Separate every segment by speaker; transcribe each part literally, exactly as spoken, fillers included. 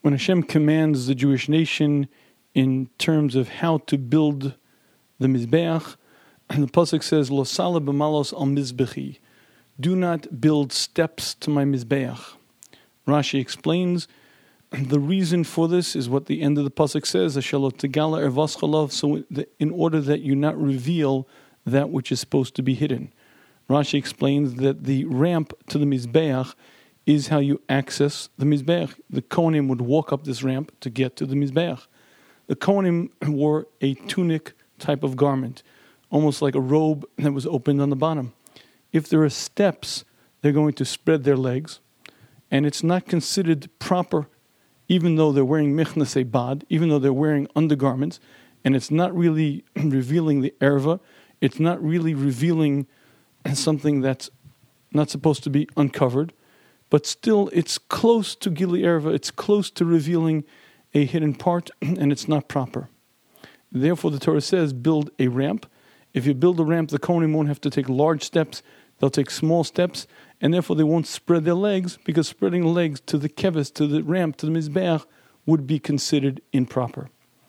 Speaker 1: when Hashem commands the Jewish nation in terms of how to build the Mizbeach, the Pasuk says, Lo sala b'malos al mizbechi. Do not build steps to my Mizbeach. Rashi explains, the reason for this is what the end of the Pasuk says, Ashalot tegala ervaschalav, so in order that you not reveal that which is supposed to be hidden. Rashi explains that the ramp to the Mizbeach is how you access the Mizbeach. The Kohanim would walk up this ramp to get to the Mizbeach. The Kohanim wore a tunic type of garment, almost like a robe that was opened on the bottom. If there are steps, they're going to spread their legs, and it's not considered proper, even though they're wearing michnas bad, even though they're wearing undergarments, and it's not really revealing the erva, it's not really revealing something that's not supposed to be uncovered, but still it's close to Gili Erva, it's close to revealing a hidden part, and it's not proper. Therefore the Torah says, build a ramp. If you build a ramp, the Kohanim won't have to take large steps, they'll take small steps, and therefore they won't spread their legs, because spreading the legs to the keves, to the ramp, to the Mizbeach, would be considered improper.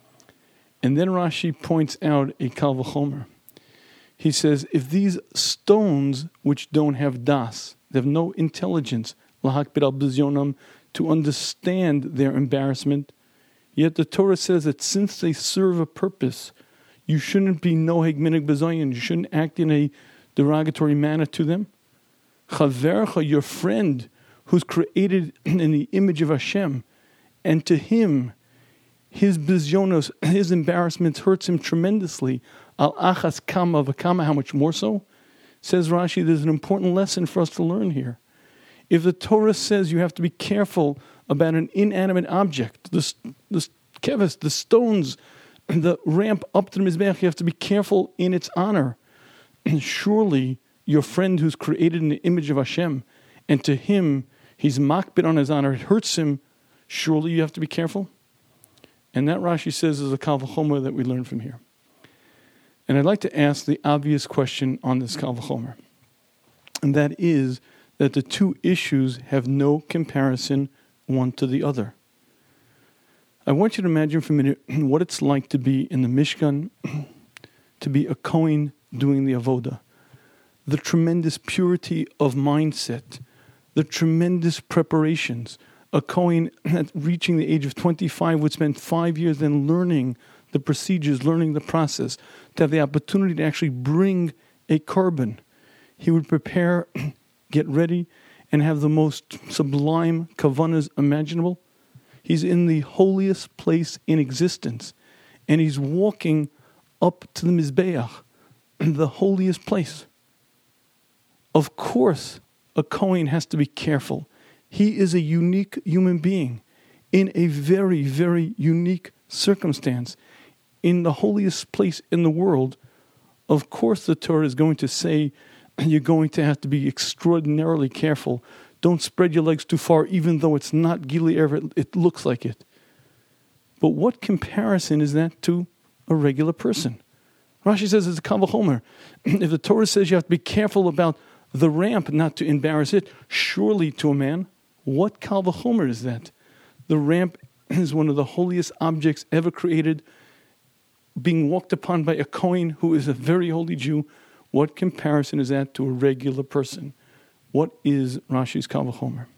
Speaker 1: And then Rashi points out a Kal V'chomer. He says, if these stones, which don't have das, they have no intelligence, lahakbid al bizyonam, to understand their embarrassment, yet the Torah says that since they serve a purpose, you shouldn't be noheg minig bezayin, you shouldn't act in a derogatory manner to them. Chavercha, your friend, who's created in the image of Hashem, and to him, his bizyonos, his embarrassment hurts him tremendously. Al achas kama v'kama, how much more so? Says Rashi, there's an important lesson for us to learn here. If the Torah says you have to be careful about an inanimate object, the, the keves, the stones, the ramp up to the Mizbeach, you have to be careful in its honor. And surely your friend who's created in the image of Hashem, and to him, he's makbid on his honor, it hurts him, surely you have to be careful. And that Rashi says is a Kal V'chomer that we learn from here. And I'd like to ask the obvious question on this Kal V'chomer. And that is that the two issues have no comparison one to the other. I want you to imagine for a minute what it's like to be in the Mishkan, to be a Kohen doing the Avodah. The tremendous purity of mindset, the tremendous preparations. A Kohen at reaching the age of twenty-five would spend five years then learning the procedures, learning the process, to have the opportunity to actually bring a korban. He would prepare, get ready, and have the most sublime kavanas imaginable. He's in the holiest place in existence, and he's walking up to the Mizbeach, the holiest place. Of course, a Kohen has to be careful. He is a unique human being in a very, very unique circumstance. In the holiest place in the world, of course the Torah is going to say you're going to have to be extraordinarily careful. Don't spread your legs too far, even though it's not Gili Erva, it looks like it. But what comparison is that to a regular person? Rashi says it's a Kal V'chomer. If the Torah says you have to be careful about the ramp not to embarrass it, surely to a man, what Kal V'chomer is that? The ramp is one of the holiest objects ever created, being walked upon by a Kohen who is a very holy Jew. What comparison is that to a regular person? What is Rashi's Kal V'chomer?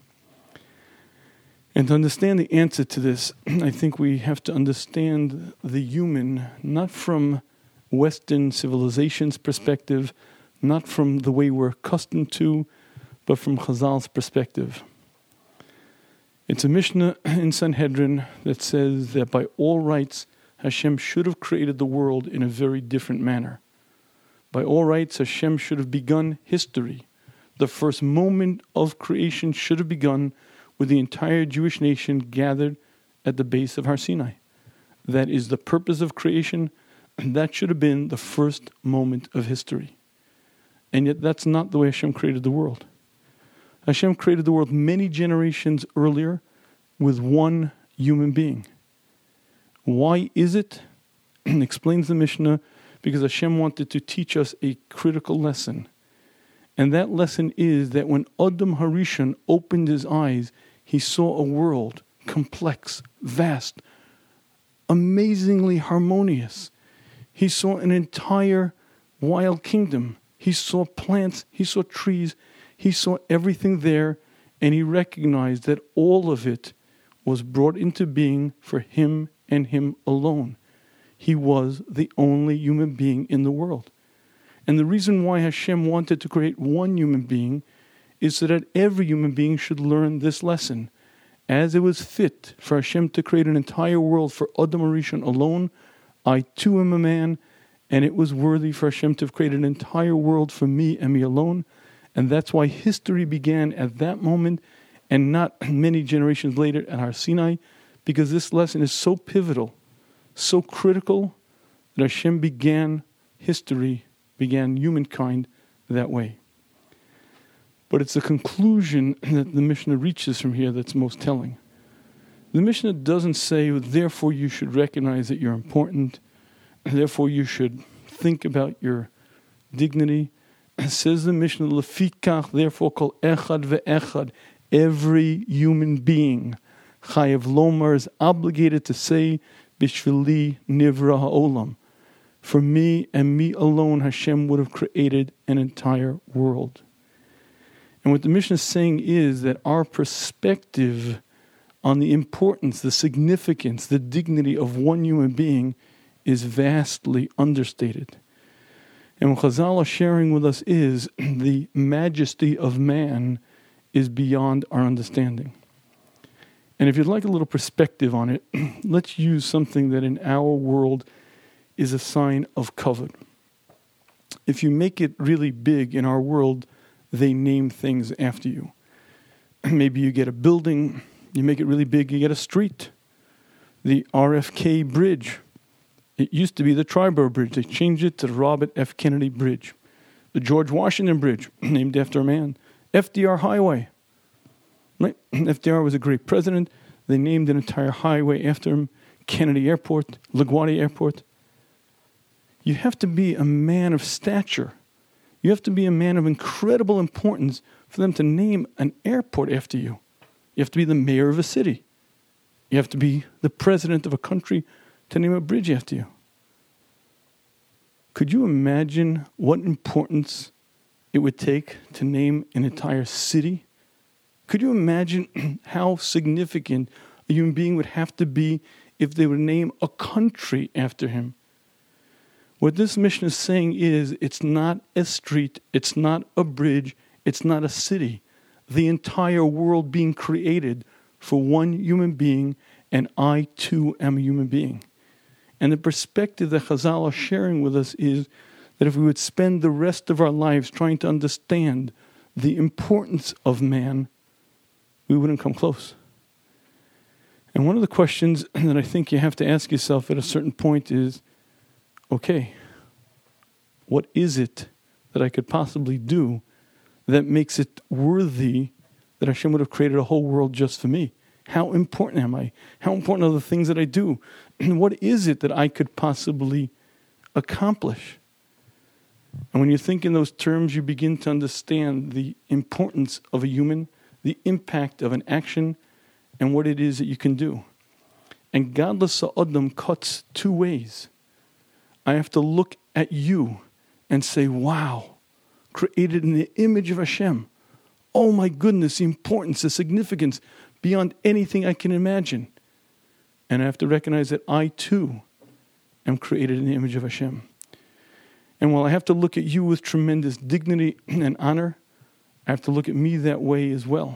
Speaker 1: And to understand the answer to this, I think we have to understand the human, not from Western civilization's perspective, not from the way we're accustomed to, but from Chazal's perspective. It's a Mishnah in Sanhedrin that says that by all rights, Hashem should have created the world in a very different manner. By all rights, Hashem should have begun history. The first moment of creation should have begun with the entire Jewish nation gathered at the base of Har Sinai. That is the purpose of creation, and that should have been the first moment of history. And yet that's not the way Hashem created the world. Hashem created the world many generations earlier with one human being. Why is it? Explains the Mishnah, because Hashem wanted to teach us a critical lesson. And that lesson is that when Adam Harishon opened his eyes, he saw a world complex, vast, amazingly harmonious. He saw an entire wild kingdom. He saw plants, he saw trees, he saw everything there, and he recognized that all of it was brought into being for him and him alone. He was the only human being in the world. And the reason why Hashem wanted to create one human being is so that every human being should learn this lesson. As it was fit for Hashem to create an entire world for Adam Arishon alone, I too am a man, and it was worthy for Hashem to have created an entire world for me and me alone. And that's why history began at that moment and not many generations later at Har Sinai, because this lesson is so pivotal, so critical, that Hashem began history, began humankind that way. But it's the conclusion that the Mishnah reaches from here that's most telling. The Mishnah doesn't say, therefore you should recognize that you're important, therefore you should think about your dignity. It says the Mishnah, Lefikach, therefore kol echad ve'echad, every human being, Chayev Lomar, is obligated to say, Bishvili nivra ha'olam. For me and me alone, Hashem would have created an entire world. And what the Mishnah is saying is that our perspective on the importance, the significance, the dignity of one human being is vastly understated. And what Chazal are sharing with us is the majesty of man is beyond our understanding. And if you'd like a little perspective on it, let's use something that in our world is a sign of kavod. If you make it really big in our world, they name things after you. Maybe you get a building, you make it really big, you get a street. The R F K Bridge. It used to be the Triborough Bridge. They changed it to the Robert F. Kennedy Bridge. The George Washington Bridge, named after a man. F D R Highway. Right? F D R was a great president. They named an entire highway after him. Kennedy Airport, LaGuardia Airport. You have to be a man of stature. You have to be a man of incredible importance for them to name an airport after you. You have to be the mayor of a city. You have to be the president of a country to name a bridge after you. Could you imagine what importance it would take to name an entire city? Could you imagine how significant a human being would have to be if they would name a country after him? What this Mishnah is saying is, it's not a street, it's not a bridge, it's not a city. The entire world being created for one human being, and I too am a human being. And the perspective that Chazal are sharing with us is that if we would spend the rest of our lives trying to understand the importance of man, we wouldn't come close. And one of the questions that I think you have to ask yourself at a certain point is, okay, what is it that I could possibly do that makes it worthy that Hashem would have created a whole world just for me? How important am I? How important are the things that I do? And what is it that I could possibly accomplish? And when you think in those terms, you begin to understand the importance of a human, the impact of an action, and what it is that you can do. And Gadlus Sa'adam cuts two ways. I have to look at you and say, wow, created in the image of Hashem. Oh my goodness, the importance, the significance, beyond anything I can imagine. And I have to recognize that I too am created in the image of Hashem. And while I have to look at you with tremendous dignity and honor, I have to look at me that way as well.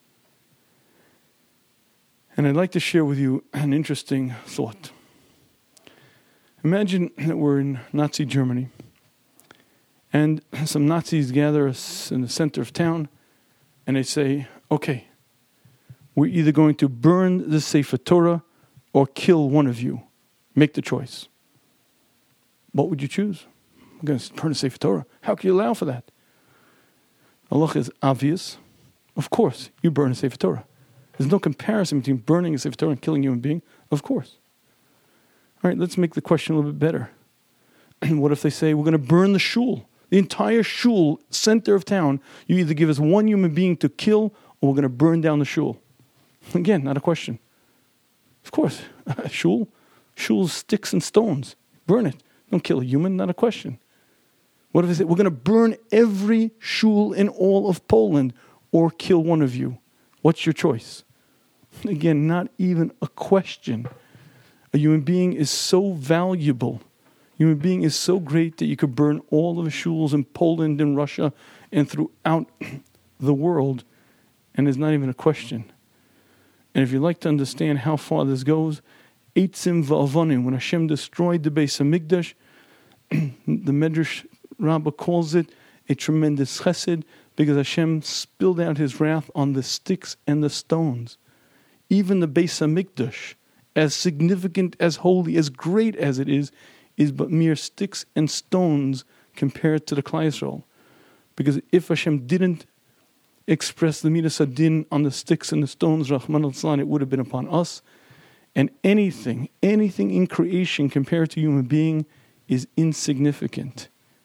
Speaker 1: And I'd like to share with you an interesting thought. Imagine that we're in Nazi Germany, and some Nazis gather us in the center of town, and they say, okay, we're either going to burn the Sefer Torah or kill one of you. Make the choice. What would you choose? I'm going to burn the Sefer Torah. How can you allow for that? Allah is obvious. Of course, you burn the Sefer Torah. There's no comparison between burning a Sefer Torah and killing a human being. Of course. All right, let's make the question a little bit better. And what if they say, we're going to burn the shul? The entire shul, center of town, you either give us one human being to kill, or we're going to burn down the shul. Again, not a question. Of course, shul, shul's sticks and stones. Burn it. Don't kill a human, not a question. What if they say, we're going to burn every shul in all of Poland or kill one of you? What's your choice? Again, not even a question. A human being is so valuable. A human being is so great that you could burn all of the shuls in Poland and Russia and throughout the world, and there's not even a question. And if you'd like to understand how far this goes, Eitzim va'avonim, when Hashem destroyed the Beis HaMikdash, the Medrash Rabbah calls it a tremendous chesed, because Hashem spilled out His wrath on the sticks and the stones. Even the Beis HaMikdash, as significant, as holy, as great as it is, is but mere sticks and stones compared to the Klal Yisrael. Because if Hashem didn't express the Midas Hadin on the sticks and the stones, Rahman al-Islam, it would have been upon us. And anything, anything in creation compared to a human being is insignificant.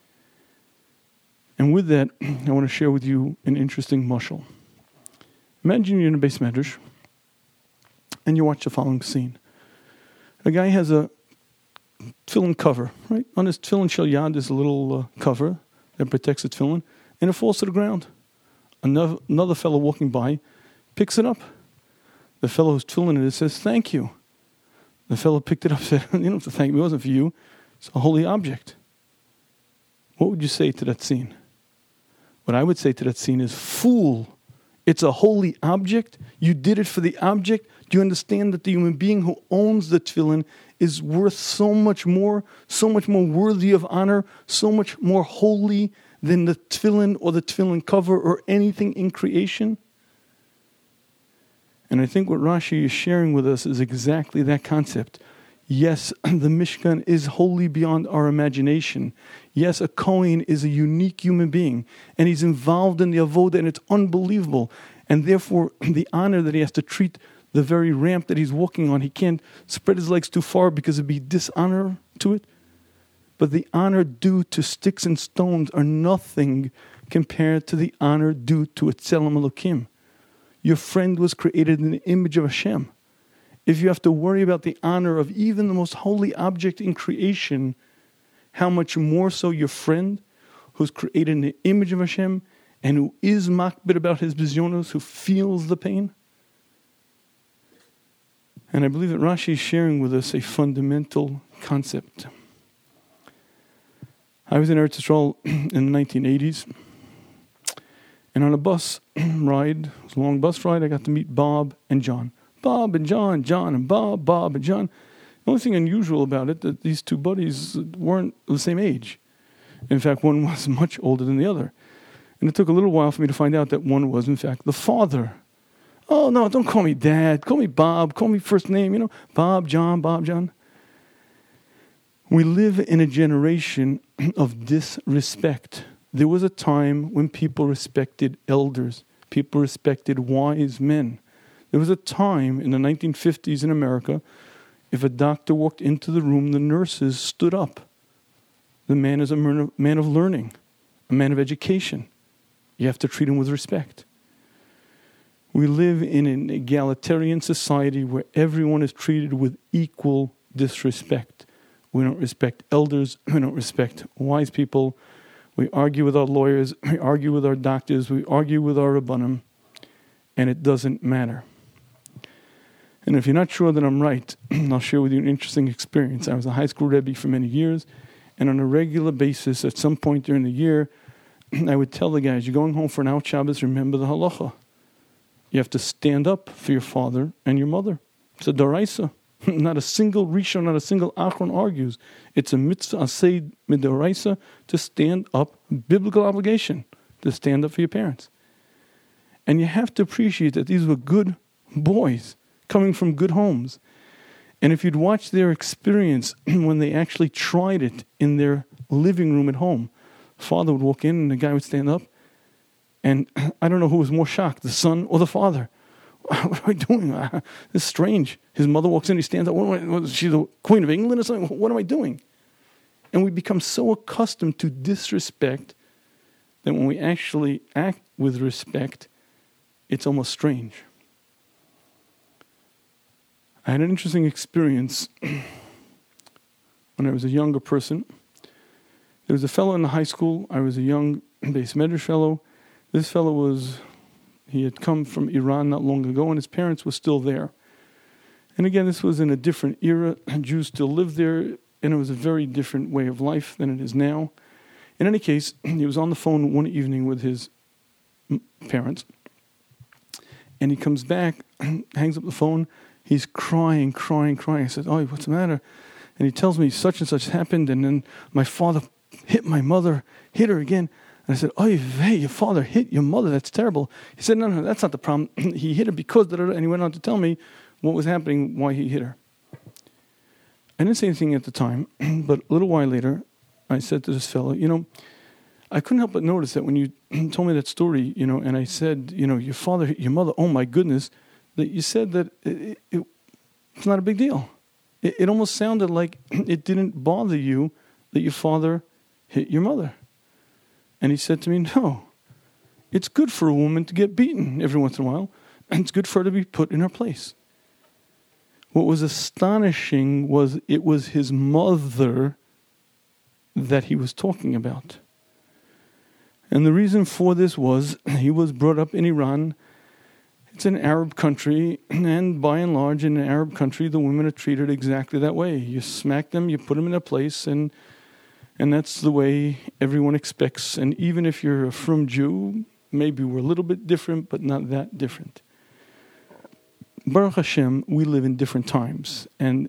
Speaker 1: And with that, I want to share with you an interesting mashal. Imagine you're in a Beis Medrash, and you watch the following scene. A guy has a tefillin cover, right? On his tefillin shel yad, there's a little uh, cover that protects the tefillin, and it falls to the ground. Another, another fellow walking by picks it up. The fellow who's tefillin it says, "Thank you." The fellow picked it up and said, "You don't have to thank me, it wasn't for you. It's a holy object." What would you say to that scene? What I would say to that scene is, "Fool, it's a holy object. You did it for the object. Do you understand that the human being who owns the tefillin is worth so much more, so much more worthy of honor, so much more holy than the tefillin or the tefillin cover or anything in creation?" And I think what Rashi is sharing with us is exactly that concept. Yes, the Mishkan is holy beyond our imagination. Yes, a Kohen is a unique human being, and he's involved in the avodah, and it's unbelievable. And therefore, the honor that he has to treat the very ramp that he's walking on, he can't spread his legs too far because it'd be dishonor to it. But the honor due to sticks and stones are nothing compared to the honor due to Tzelem Elokim. Your friend was created in the image of Hashem. If you have to worry about the honor of even the most holy object in creation, how much more so your friend who's created in the image of Hashem and who is makbid about his bizyonos, who feels the pain? And I believe that Rashi is sharing with us a fundamental concept. I was in Eretz Yisrael in the nineteen eighties, and on a bus ride, it was a long bus ride, I got to meet Bob and John. Bob and John, John and Bob, Bob and John. The only thing unusual about it, that these two buddies weren't the same age. In fact, one was much older than the other. And it took a little while for me to find out that one was, in fact, the father. "Oh, no, don't call me Dad. Call me Bob. Call me first name, you know, Bob, John, Bob, John." We live in a generation of disrespect. There was a time when people respected elders. People respected wise men. There was a time in the nineteen fifties in America, if a doctor walked into the room, the nurses stood up. The man is a man of learning, a man of education. You have to treat him with respect. We live in an egalitarian society where everyone is treated with equal disrespect. We don't respect elders. We don't respect wise people. We argue with our lawyers. We argue with our doctors. We argue with our rabbanim. And it doesn't matter. And if you're not sure that I'm right, I'll share with you an interesting experience. I was a high school Rebbe for many years, and on a regular basis, at some point during the year, I would tell the guys, "You're going home for an out Shabbos, remember the halacha. You have to stand up for your father and your mother. It's a daraisa. Not a single Rishon, not a single Achron argues. It's a mitzvah asay midoraisa to stand up, biblical obligation, to stand up for your parents. And you have to appreciate that these were good boys, coming from good homes. And if you'd watch their experience when they actually tried it in their living room at home, father would walk in and the guy would stand up. And I don't know who was more shocked, the son or the father. What am I doing? Uh, this is strange. His mother walks in, he stands up. What am I, what, is she the Queen of England or something? What am I doing? And we become so accustomed to disrespect that when we actually act with respect, it's almost strange. I had an interesting experience when I was a younger person. There was a fellow in the high school. I was a young base medrash fellow. This fellow was, he had come from Iran not long ago, and his parents were still there. And again, this was in a different era. Jews still lived there, and it was a very different way of life than it is now. In any case, he was on the phone one evening with his parents, and he comes back, hangs up the phone. He's crying, crying, crying. I said, "Oh, what's the matter?" And he tells me such and such happened, and then my father hit my mother, hit her again. And I said, "Oh, hey, your father hit your mother. That's terrible." He said, "No, no, that's not the problem. He hit her because," and he went on to tell me what was happening, why he hit her. I didn't say anything at the time, but a little while later, I said to this fellow, you know, I couldn't help but notice that when you told me that story, you know, and I said, you know, your father hit your mother, oh my goodness, that you said that it, it, it's not a big deal. It, it almost sounded like it didn't bother you that your father hit your mother. And he said to me, no, it's good for a woman to get beaten every once in a while, and it's good for her to be put in her place. What was astonishing was it was his mother that he was talking about. And the reason for this was he was brought up in Iran. It's an Arab country, and by and large in an Arab country, the women are treated exactly that way. You smack them, you put them in their place, and and that's the way everyone expects. And even if you're a frum Jew, maybe we're a little bit different, but not that different. Baruch Hashem, we live in different times, and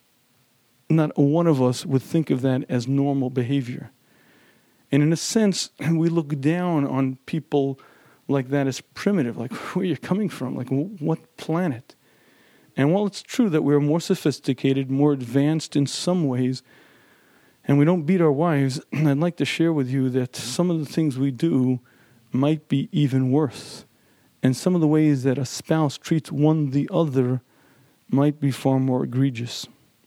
Speaker 1: not one of us would think of that as normal behavior. And in a sense, we look down on people like that as primitive, like where you're coming from, like what planet? And while it's true that we're more sophisticated, more advanced in some ways, and we don't beat our wives, I'd like to share with you that some of the things we do might be even worse. And some of the ways that a spouse treats one the other might be far more egregious.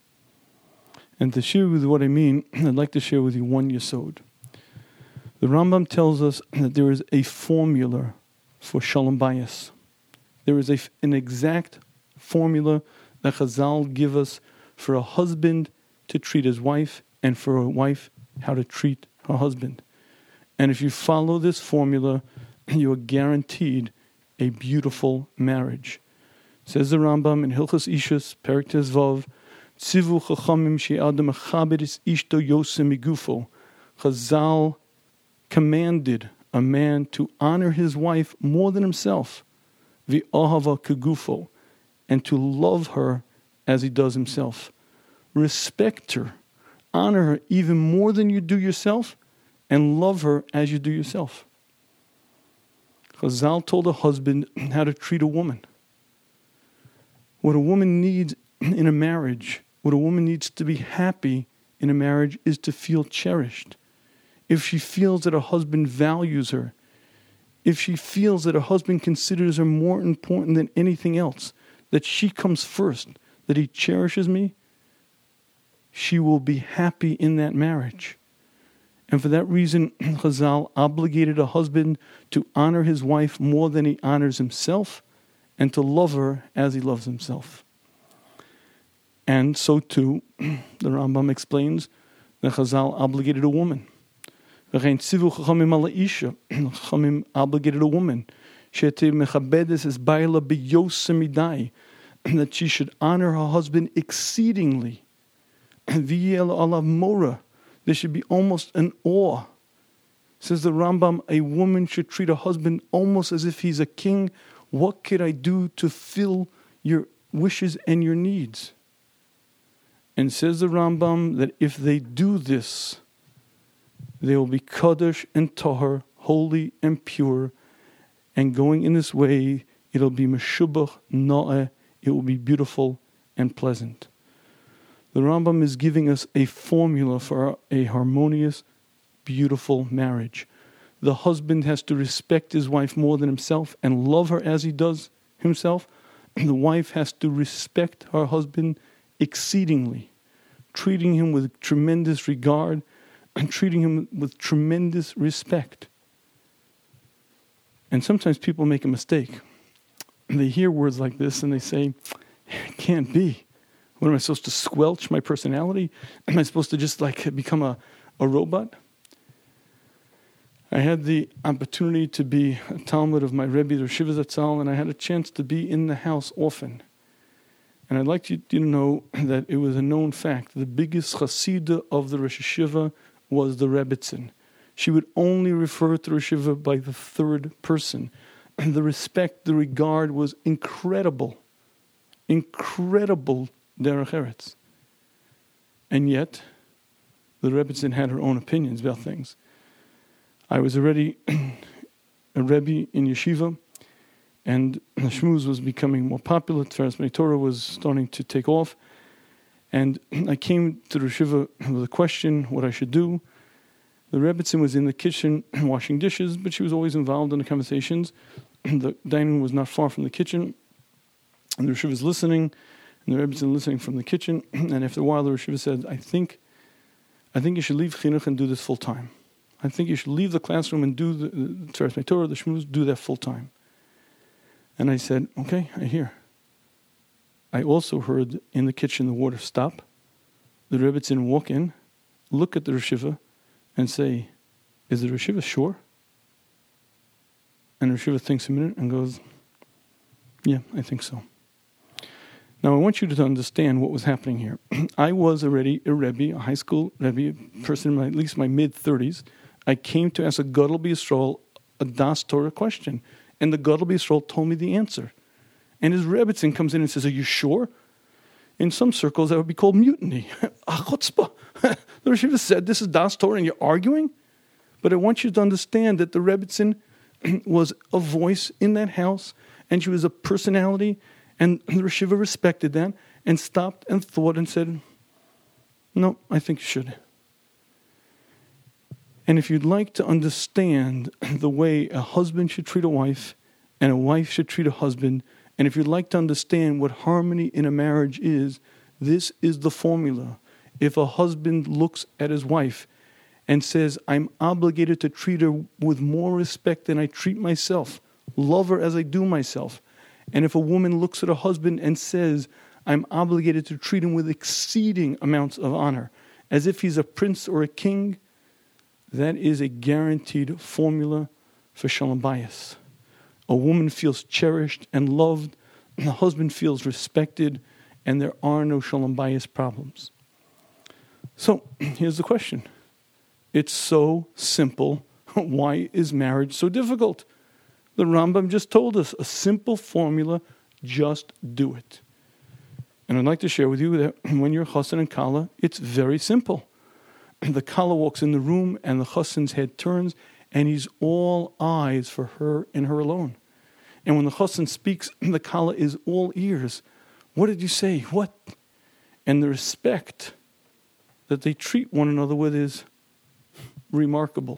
Speaker 1: And to share with you what I mean, I'd like to share with you one yesod. The Rambam tells us that there is a formula for shalom bayis. There is a, an exact formula that Chazal give us for a husband to treat his wife and for a wife how to treat her husband. And if you follow this formula, you are guaranteed a beautiful marriage. Says the Rambam in Hilchos Ishus, Perek Tezvav, Tzivu chachamim she'adam mechaber es ishto yosem migufo. Chazal commanded a man to honor his wife more than himself, v'ahava kegufo, and to love her as he does himself. Respect her, honor her even more than you do yourself, and love her as you do yourself. Chazal told a husband how to treat a woman. What a woman needs in a marriage, what a woman needs to be happy in a marriage is to feel cherished. If she feels that her husband values her, if she feels that her husband considers her more important than anything else, that she comes first, that he cherishes me, she will be happy in that marriage. And for that reason, Chazal obligated a husband to honor his wife more than he honors himself, and to love her as he loves himself. And so too, the Rambam explains that Chazal obligated a woman. Chachamim obligated a woman that she should honor her husband exceedingly. There should be almost an awe. Says the Rambam, a woman should treat her husband almost as if he's a king. What could I do to fill your wishes and your needs? And says the Rambam that if they do this, they will be Kadosh and Tahar, holy and pure. And going in this way, it'll be Meshubach, Na'eh, it will be beautiful and pleasant. The Rambam is giving us a formula for a harmonious, beautiful marriage. The husband has to respect his wife more than himself and love her as he does himself. And the wife has to respect her husband exceedingly, treating him with tremendous regard and treating him with tremendous respect. And sometimes people make a mistake. They hear words like this and they say, It can't be. What am I supposed to squelch my personality? Am I supposed to just like become a, a robot? I had the opportunity to be a Talmud of my Rebbe, the Shiva Zatzal, and I had a chance to be in the house often. And I'd like you to know that it was a known fact. The biggest Hasidah of the Rosh Hashiva was the Rebbitzin. She would only refer to Rosh Hashiva by the third person. And the respect, the regard was incredible. Incredible derech eretz. And yet, the Rebbitzin had her own opinions about things. I was already a Rebbe in yeshiva, and the shmooze was becoming more popular. Tiferes Bnei Torah was starting to take off. And I came to the yeshiva with a question, what I should do. The Rebbitzin was in the kitchen washing dishes, but she was always involved in the conversations. The dining room was not far from the kitchen. And the yeshiva was listening, and the Rebbitzin listening from the kitchen. And after a while, the yeshiva said, I think, I think you should leave chinuch and do this full time. I think you should leave the classroom and do the Tiferes Bnei Torah, the shmooze, do that full time. And I said, okay, I hear. I also heard in the kitchen the water stop. The Rebbitzin walk in, look at the yeshiva, and say, is the yeshiva sure? And the yeshiva thinks a minute and goes, yeah, I think so. Now I want you to understand what was happening here. I was already a Rebbe, a high school Rebbe, a person in my, at least my mid-thirties. I came to ask a Gadol B'Yisrael a Das Torah question. And the Gadol B'Yisrael told me the answer. And his Rebbitzin comes in and says, are you sure? In some circles, that would be called mutiny. A chutzpah. The Yeshiva said, this is Das Torah, and you're arguing? But I want you to understand that the Rebbitzin was a voice in that house, and she was a personality, and the Yeshiva respected that, and stopped and thought and said, no, I think you should. And if you'd like to understand the way a husband should treat a wife, and a wife should treat a husband, and if you'd like to understand what harmony in a marriage is, this is the formula. If a husband looks at his wife and says, I'm obligated to treat her with more respect than I treat myself, love her as I do myself. And if a woman looks at a husband and says, I'm obligated to treat him with exceeding amounts of honor, as if he's a prince or a king, that is a guaranteed formula for shalom bayis. A woman feels cherished and loved, and the husband feels respected, and there are no shalom bayis problems. So, here's the question. It's so simple. Why is marriage so difficult? The Rambam just told us a simple formula, just do it. And I'd like to share with you that when you're chassan and kala, it's very simple. The kala walks in the room and the chassan's head turns and he's all eyes for her and her alone. And when the chassan speaks, the kala is all ears. What did you say? What? And the respect that they treat one another with is remarkable.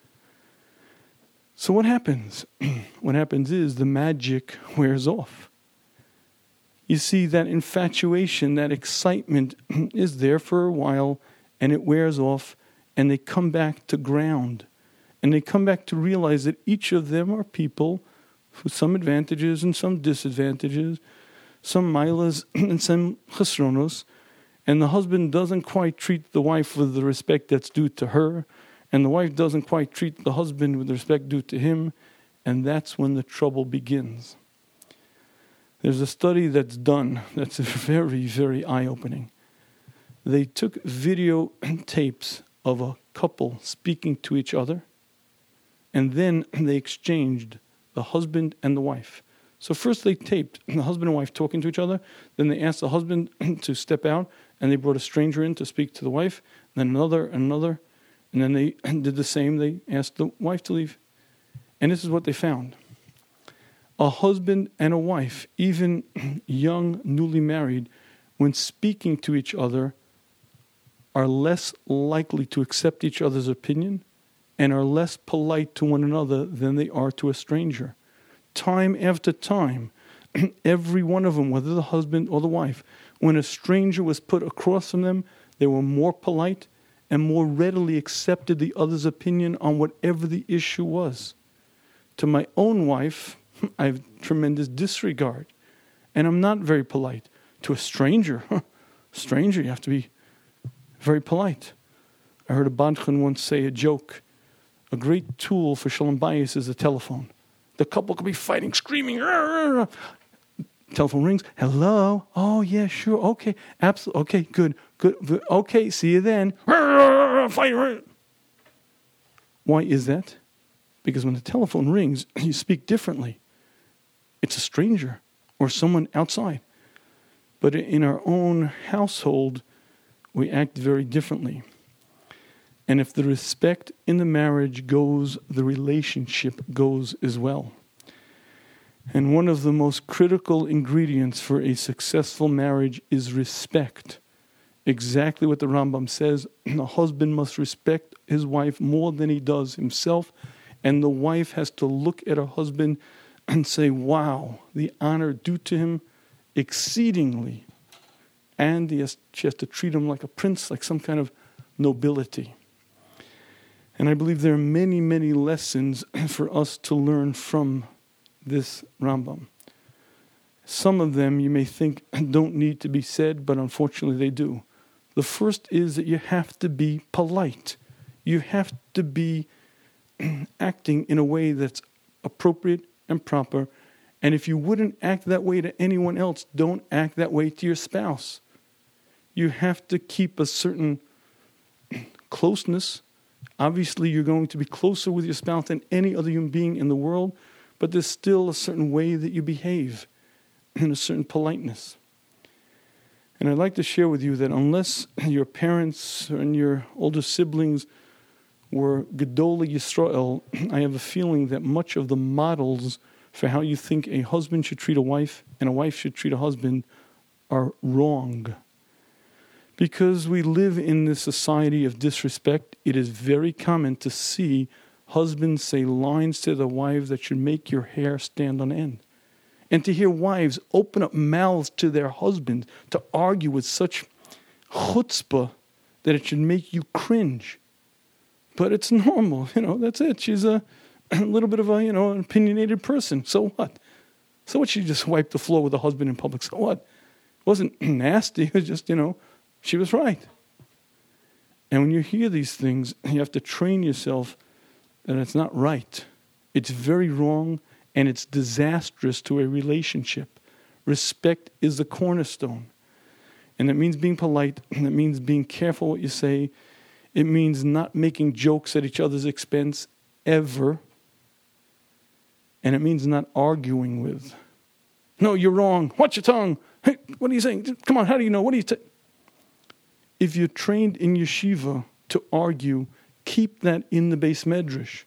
Speaker 1: So what happens? What happens is the magic wears off. You see, that infatuation, that excitement is there for a while, and it wears off, and they come back to ground. And they come back to realize that each of them are people with some advantages and some disadvantages, some milas and some chesronos, and the husband doesn't quite treat the wife with the respect that's due to her, and the wife doesn't quite treat the husband with the respect due to him, and that's when the trouble begins. There's a study that's done that's very, very eye-opening. They took video tapes of a couple speaking to each other, and then they exchanged the husband and the wife. So first they taped the husband and wife talking to each other, then they asked the husband to step out, and they brought a stranger in to speak to the wife, then another, another, and then they did the same. They asked the wife to leave. And this is what they found. A husband and a wife, even young, newly married, when speaking to each other, are less likely to accept each other's opinion and are less polite to one another than they are to a stranger. Time after time, every one of them, whether the husband or the wife, when a stranger was put across from them, they were more polite and more readily accepted the other's opinion on whatever the issue was. To my own wife, I have tremendous disregard, and I'm not very polite. To a stranger, stranger, you have to be very polite. I heard a Badchan once say a joke. A great tool for Shalom Bayis is a telephone. The couple could be fighting, screaming. Rah, rah. Telephone rings. Hello? Oh, yeah, sure. Okay. Absolutely. Okay, good. Good. good. Okay, see you then. Fight. Why is that? Because when the telephone rings, you speak differently. It's a stranger or someone outside. But in our own household, we act very differently. And if the respect in the marriage goes, the relationship goes as well. And one of the most critical ingredients for a successful marriage is respect. Exactly what the Rambam says, the husband must respect his wife more than he does himself, and the wife has to look at her husband and say, wow, the honor due to him exceedingly. And he has, she has to treat him like a prince, like some kind of nobility. And I believe there are many, many lessons for us to learn from this Rambam. Some of them you may think don't need to be said, but unfortunately they do. The first is that you have to be polite. You have to be acting in a way that's appropriate and proper. And if you wouldn't act that way to anyone else, don't act that way to your spouse. You have to keep a certain closeness. Obviously, you're going to be closer with your spouse than any other human being in the world, but there's still a certain way that you behave and a certain politeness. And I'd like to share with you that unless your parents and your older siblings were Gedolei Yisrael, I have a feeling that much of the models for how you think a husband should treat a wife and a wife should treat a husband are wrong. Because we live in this society of disrespect, it is very common to see husbands say lines to their wives that should make your hair stand on end. And to hear wives open up mouths to their husbands to argue with such chutzpah that it should make you cringe. But it's normal, you know, that's it. She's a, a little bit of a, you know, an opinionated person. So what? So what? She just wiped the floor with the husband in public. So what? It wasn't nasty. It was just, you know, she was right. And when you hear these things, you have to train yourself that it's not right. It's very wrong, and it's disastrous to a relationship. Respect is the cornerstone. And that means being polite, and that means being careful what you say. It means not making jokes at each other's expense ever. And it means not arguing with. No, you're wrong. Watch your tongue. Hey, what are you saying? Come on, how do you know? What are you saying? If you're trained in yeshiva to argue, keep that in the Beis Medrash.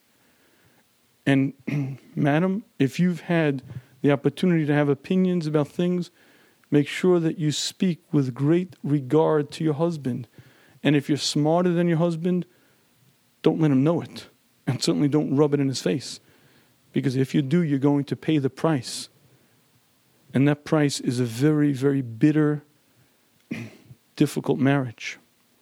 Speaker 1: And madam, if you've had the opportunity to have opinions about things, make sure that you speak with great regard to your husband. And if you're smarter than your husband, don't let him know it. And certainly don't rub it in his face. Because if you do, you're going to pay the price. And that price is a very, very bitter, difficult marriage.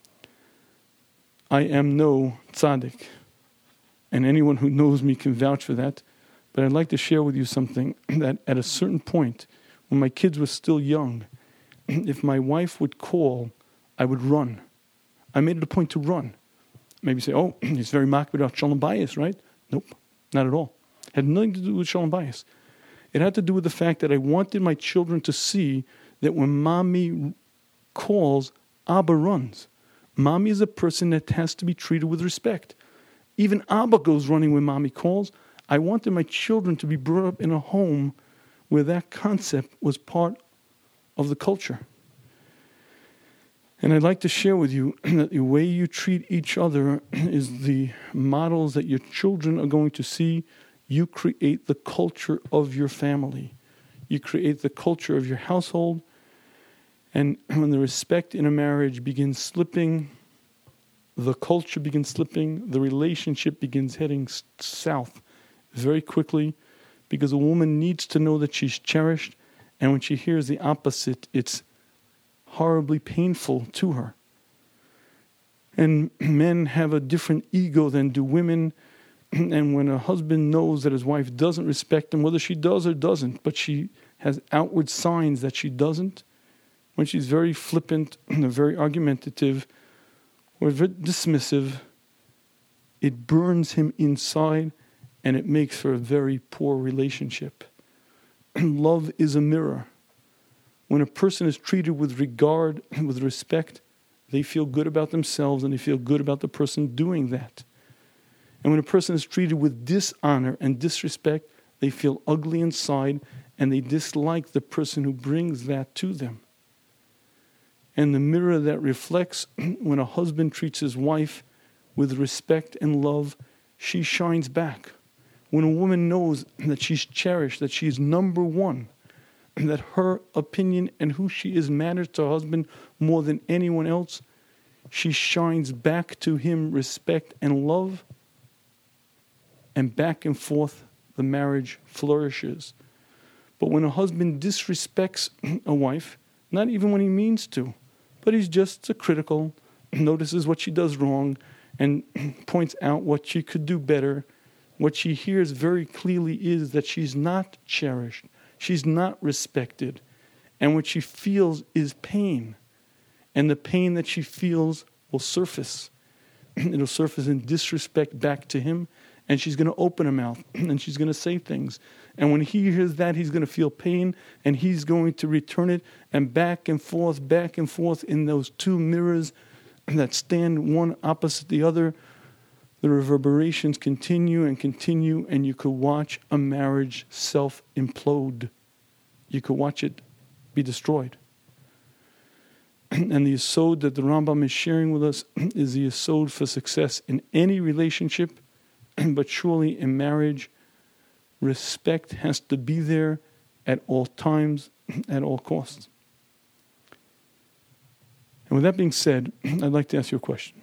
Speaker 1: I am no tzaddik. And anyone who knows me can vouch for that. But I'd like to share with you something that at a certain point, when my kids were still young, if my wife would call, I would run. I made it a point to run. Maybe say, oh, he's very makbid about Shalom Bayis, right? Nope, not at all. It had nothing to do with Shalom Bayis. It had to do with the fact that I wanted my children to see that when mommy calls, Abba runs. Mommy is a person that has to be treated with respect. Even Abba goes running when mommy calls. I wanted my children to be brought up in a home where that concept was part of the culture. And I'd like to share with you that the way you treat each other is the models that your children are going to see. You create the culture of your family. You create the culture of your household. And when the respect in a marriage begins slipping, the culture begins slipping, the relationship begins heading south very quickly, because a woman needs to know that she's cherished, and when she hears the opposite, it's horribly painful to her. And men have a different ego than do women, and when a husband knows that his wife doesn't respect him, whether she does or doesn't, but she has outward signs that she doesn't, when she's very flippant, very argumentative, or very dismissive, it burns him inside and it makes for a very poor relationship. Love is a mirror. When a person is treated with regard and with respect, they feel good about themselves and they feel good about the person doing that. And when a person is treated with dishonor and disrespect, they feel ugly inside and they dislike the person who brings that to them. And the mirror that reflects when a husband treats his wife with respect and love, she shines back. When a woman knows that she's cherished, that she's number one, and that her opinion and who she is matters to her husband more than anyone else, she shines back to him respect and love, and back and forth the marriage flourishes. But when a husband disrespects a wife, not even when he means to, but he's just a critical, notices what she does wrong, and points out what she could do better, what she hears very clearly is that she's not cherished, she's not respected, and what she feels is pain. And the pain that she feels will surface. It'll surface in disrespect back to him, and she's going to open her mouth, and she's going to say things. And when he hears that, he's going to feel pain, and he's going to return it, and back and forth, back and forth in those two mirrors that stand one opposite the other. The reverberations continue and continue, and you could watch a marriage self-implode. You could watch it be destroyed. And the yesod that the Rambam is sharing with us is the yesod for success in any relationship, but surely in marriage, respect has to be there at all times, at all costs. And with that being said, I'd like to ask you a question.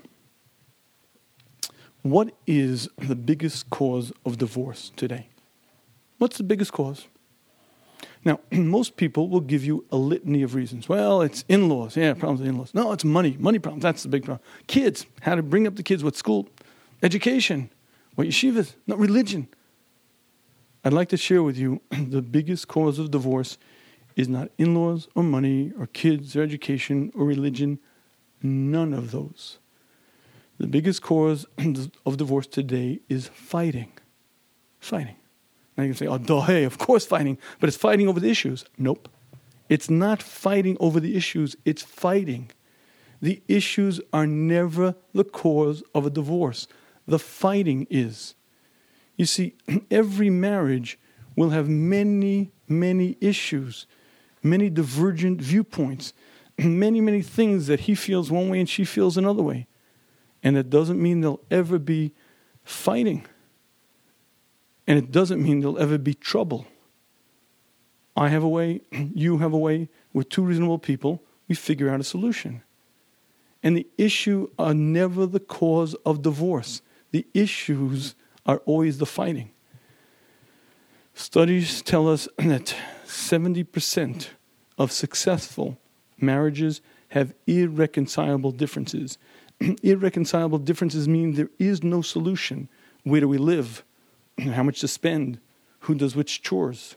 Speaker 1: What is the biggest cause of divorce today? What's the biggest cause? Now, most people will give you a litany of reasons. Well, it's in-laws. Yeah, problems with in-laws. No, it's money. Money problems. That's the big problem. Kids. How to bring up the kids. What school? Education. What yeshivas. Not religion. I'd like to share with you the biggest cause of divorce is not in-laws or money or kids or education or religion. None of those. The biggest cause of divorce today is fighting. Fighting. Now you can say, oh, duh, hey, of course fighting, but it's fighting over the issues. Nope. It's not fighting over the issues, it's fighting. The issues are never the cause of a divorce. The fighting is. You see, every marriage will have many, many issues, many divergent viewpoints, many, many things that he feels one way and she feels another way. And that doesn't mean there'll ever be fighting. And it doesn't mean there'll ever be trouble. I have a way, you have a way, we're two reasonable people, we figure out a solution. And the issue are never the cause of divorce. The issues are always the fighting. Studies tell us that seventy percent of successful marriages have irreconcilable differences. Irreconcilable differences mean there is no solution. Where do we live? How much to spend? Who does which chores?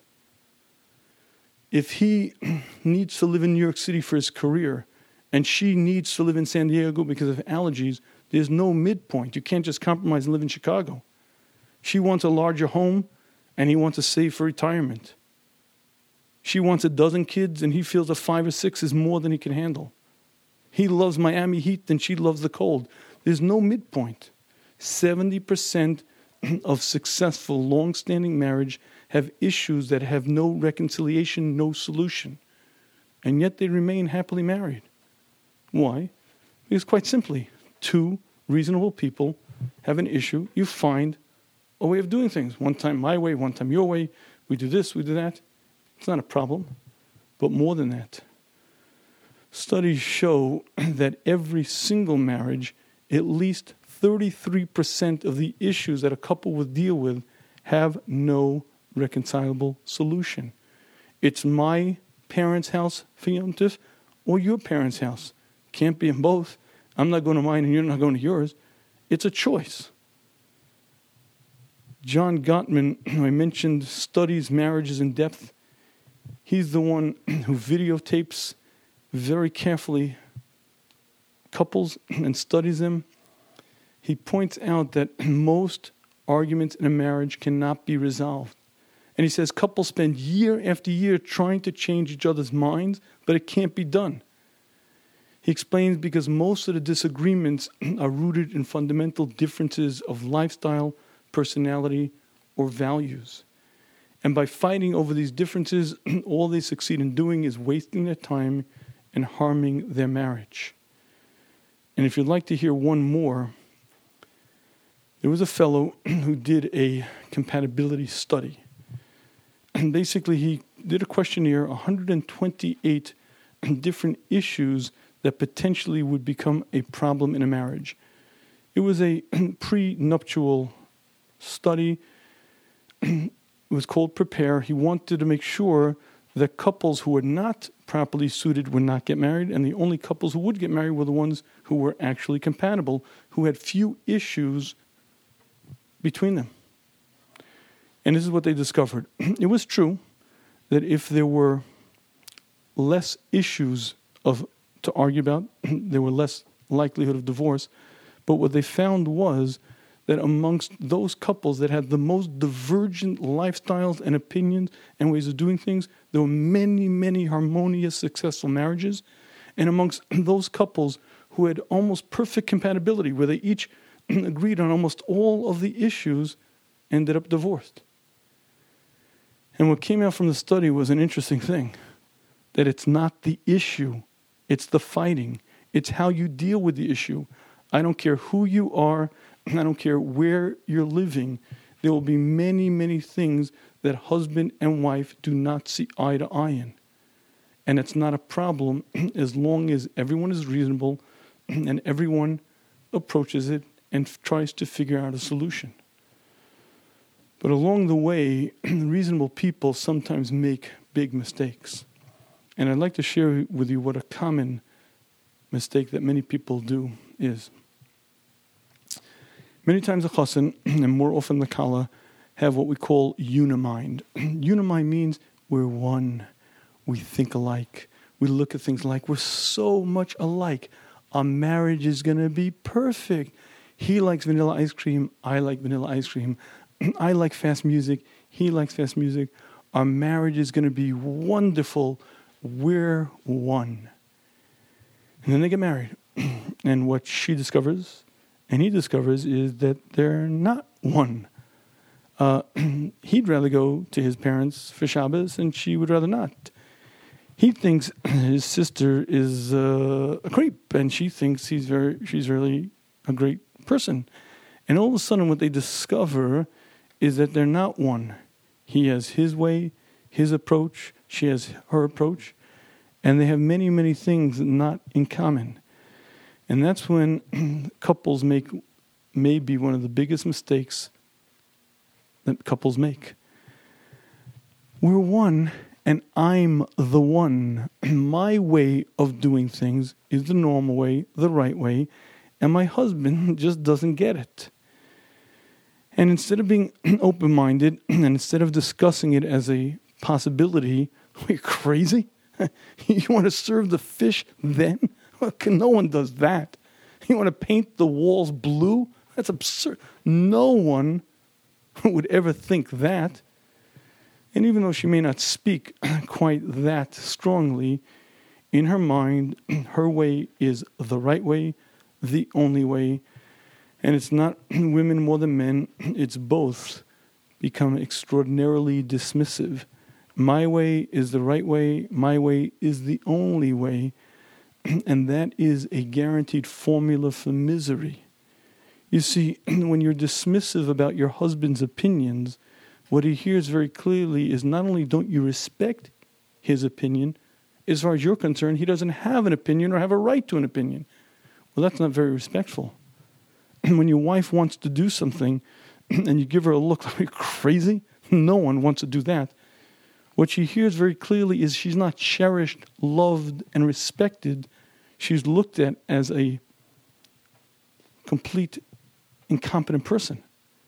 Speaker 1: If he needs to live in New York City for his career and she needs to live in San Diego because of allergies, there's no midpoint. You can't just compromise and live in Chicago. She wants a larger home and he wants to save for retirement. She wants a dozen kids and he feels a five or six is more than he can handle. He loves Miami heat and she loves the cold. There's no midpoint. seventy percent of successful, long-standing marriage have issues that have no reconciliation, no solution. And yet they remain happily married. Why? Because quite simply, two reasonable people have an issue. You find a way of doing things. One time my way, one time your way. We do this, we do that. It's not a problem. But more than that, studies show that every single marriage, at least thirty-three percent of the issues that a couple would deal with have no reconcilable solution. It's my parents' house for Yom Tov or your parents' house. Can't be in both. I'm not going to mine and you're not going to yours. It's a choice. John Gottman, who I mentioned, studies marriages in depth. He's the one who videotapes very carefully couples and studies them, he points out that most arguments in a marriage cannot be resolved. And he says couples spend year after year trying to change each other's minds, but it can't be done. He explains because most of the disagreements are rooted in fundamental differences of lifestyle, personality, or values. And by fighting over these differences, all they succeed in doing is wasting their time and harming their marriage. And if you'd like to hear one more, there was a fellow who did a compatibility study. And basically he did a questionnaire, one hundred twenty-eight different issues that potentially would become a problem in a marriage. It was a pre-nuptial study. It was called Prepare. He wanted to make sure that couples who were not properly suited would not get married, and the only couples who would get married were the ones who were actually compatible, who had few issues between them. And this is what they discovered. It was true that if there were less issues of to argue about, there were less likelihood of divorce. But what they found was that amongst those couples that had the most divergent lifestyles and opinions and ways of doing things, there were many, many harmonious, successful marriages. And amongst those couples who had almost perfect compatibility, where they each agreed on almost all of the issues, ended up divorced. And what came out from the study was an interesting thing, that it's not the issue, it's the fighting. It's how you deal with the issue. I don't care who you are, I don't care where you're living. There will be many, many things that husband and wife do not see eye to eye in. And it's not a problem as long as everyone is reasonable and everyone approaches it and f- tries to figure out a solution. But along the way, reasonable people sometimes make big mistakes. And I'd like to share with you what a common mistake that many people do is. Many times the chassan, and more often the kala, have what we call unimind. Unimind means we're one. We think alike. We look at things like we're so much alike. Our marriage is going to be perfect. He likes vanilla ice cream. I like vanilla ice cream. I like fast music. He likes fast music. Our marriage is going to be wonderful. We're one. And then they get married. And what she discovers and he discovers is that they're not one. Uh, he'd rather go to his parents for Shabbos, and she would rather not. He thinks his sister is uh, a creep, and she thinks he's very, she's really a great person. And all of a sudden, what they discover is that they're not one. He has his way, his approach. She has her approach. And they have many, many things not in common. And that's when couples make maybe one of the biggest mistakes that couples make. We're one, and I'm the one. My way of doing things is the normal way, the right way, and my husband just doesn't get it. And instead of being open-minded, and instead of discussing it as a possibility, are you crazy? You want to serve the fish then? No one does that. You want to paint the walls blue? That's absurd. No one would ever think that. And even though she may not speak quite that strongly, in her mind, her way is the right way, the only way. And it's not women more than men, it's both become extraordinarily dismissive. My way is the right way, my way is the only way, and that is a guaranteed formula for misery. You see, when you're dismissive about your husband's opinions, what he hears very clearly is not only don't you respect his opinion, as far as you're concerned, he doesn't have an opinion or have a right to an opinion. Well, that's not very respectful. And when your wife wants to do something and you give her a look like you're crazy, no one wants to do that. What she hears very clearly is she's not cherished, loved, and respected. She's looked at as a complete incompetent person.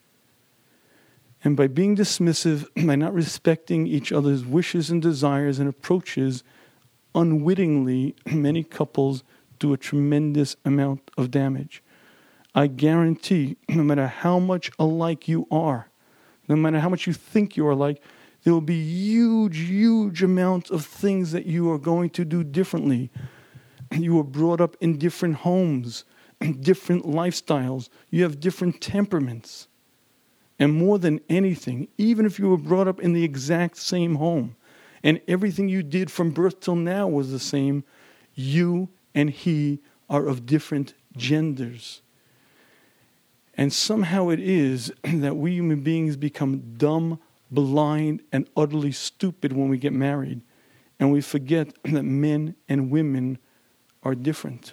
Speaker 1: And by being dismissive, by not respecting each other's wishes and desires and approaches, unwittingly, many couples do a tremendous amount of damage. I guarantee, no matter how much alike you are, no matter how much you think you are alike, there will be huge, huge amounts of things that you are going to do differently. You were brought up in different homes, different lifestyles. You have different temperaments. And more than anything, even if you were brought up in the exact same home, and everything you did from birth till now was the same, you and he are of different genders. And somehow it is that we human beings become dumb, blind, and utterly stupid when we get married. And we forget that men and women are different.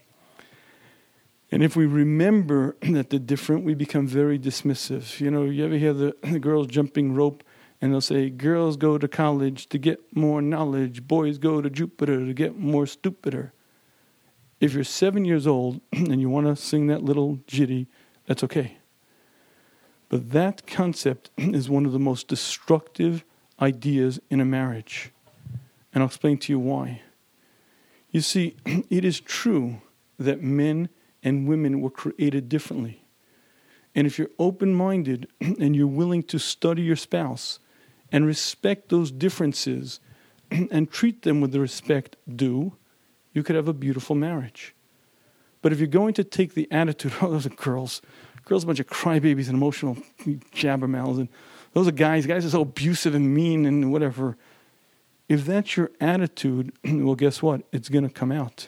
Speaker 1: And if we remember that they're different, we become very dismissive. You know, you ever hear the, the girls jumping rope, and they'll say, girls go to college to get more knowledge, boys go to Jupiter to get more stupider. If you're seven years old and you want to sing that little jitty, that's okay. But that concept is one of the most destructive ideas in a marriage. And I'll explain to you why. You see, it is true that men and women were created differently. And if you're open-minded and you're willing to study your spouse and respect those differences and treat them with the respect due, you could have a beautiful marriage. But if you're going to take the attitude, oh, those are girls. Girls are a bunch of crybabies and emotional jabbermouths. And those are guys. Guys are so abusive and mean and whatever. If that's your attitude, well, guess what? It's going to come out.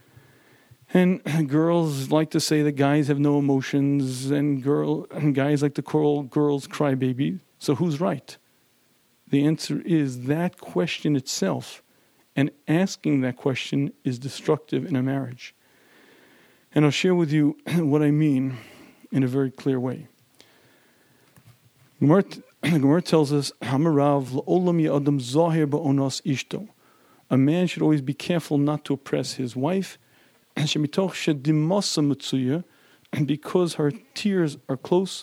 Speaker 1: And girls like to say that guys have no emotions, and girl and guys like to call girls crybabies. So who's right? The answer is that question itself, and asking that question is destructive in a marriage. And I'll share with you what I mean in a very clear way. Gemara, Gemara tells us, a man should always be careful not to oppress his wife, and because her tears are close,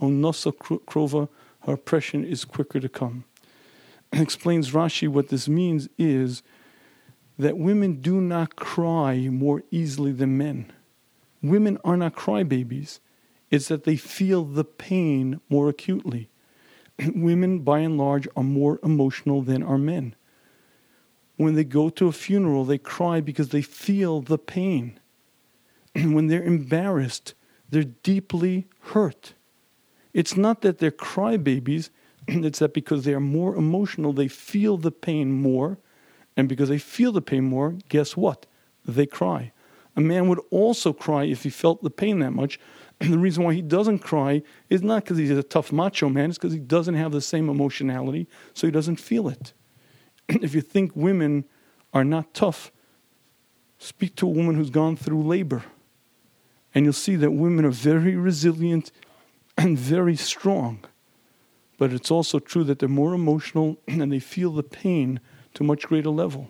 Speaker 1: her oppression is quicker to come. And explains Rashi what this means is that women do not cry more easily than men. Women are not crybabies. It's that they feel the pain more acutely. Women, by and large, are more emotional than our men. When they go to a funeral, they cry because they feel the pain. And when they're embarrassed, they're deeply hurt. It's not that they're crybabies. It's that because they are more emotional, they feel the pain more. And because they feel the pain more, guess what? They cry. A man would also cry if he felt the pain that much. And the reason why he doesn't cry is not because he's a tough macho man. It's because he doesn't have the same emotionality, so he doesn't feel it. If you think women are not tough, speak to a woman who's gone through labor. And you'll see that women are very resilient and very strong. But it's also true that they're more emotional and they feel the pain to a much greater level.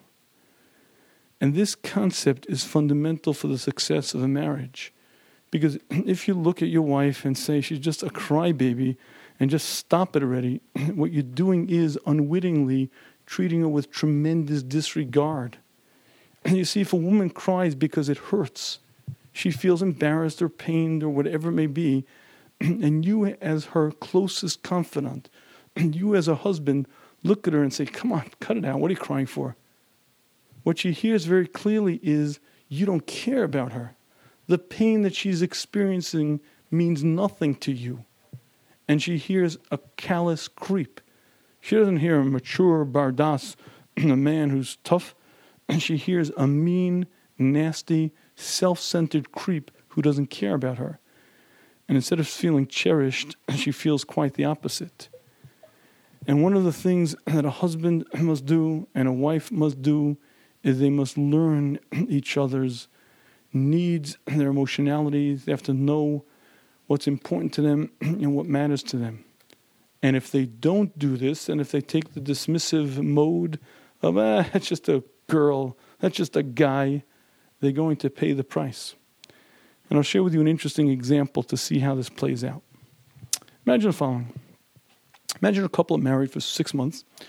Speaker 1: And this concept is fundamental for the success of a marriage. Because if you look at your wife and say she's just a crybaby and just stop it already, what you're doing is unwittingly treating her with tremendous disregard. And you see, if a woman cries because it hurts, she feels embarrassed or pained or whatever it may be, and you as her closest confidant, and you as a husband, look at her and say, come on, cut it out. What are you crying for? What she hears very clearly is you don't care about her. The pain that she's experiencing means nothing to you. And she hears a callous creep. She doesn't hear a mature bardas, a man who's tough. And she hears a mean, nasty, self-centered creep who doesn't care about her. And instead of feeling cherished, she feels quite the opposite. And one of the things that a husband must do and a wife must do is they must learn each other's needs, their emotionalities. They have to know what's important to them and what matters to them. And if they don't do this, and if they take the dismissive mode of, ah, that's just a girl, that's just a guy, they're going to pay the price. And I'll share with you an interesting example to see how this plays out. Imagine the following. Imagine a couple married for six months,